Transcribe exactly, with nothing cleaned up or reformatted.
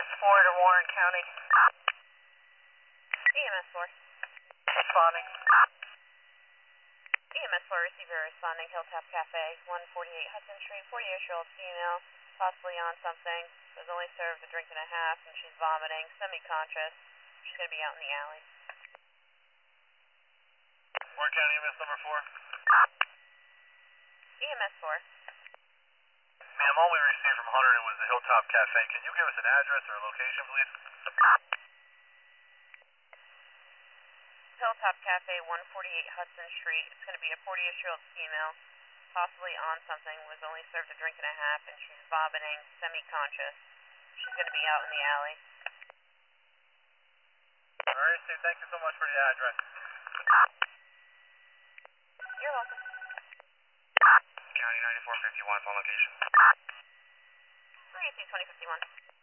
S four to Warren County. E M S four. Responding. E M S four receiver responding, Hilltop Cafe, one forty-eight Hudson Street, forty-eight-year-old female, possibly on something, was only served a drink and a half, and she's vomiting, semi-conscious. She's going to be out in the alley. Warren County E M S number four. E M S four. Ma'am, all we received from Hunter was the Hilltop Cafe. Can you give us an address or a location, please? Hilltop Cafe, one forty-eight Hudson Street. It's going to be a forty-eight-year-old female, possibly on something, was only served a drink and a half, and she's vomiting, semi-conscious. She's going to be out in the alley. All right, Steve, thank you so much for the address. You're welcome. County ninety-four fifty-one, phone location. three eighteen twenty fifty-one.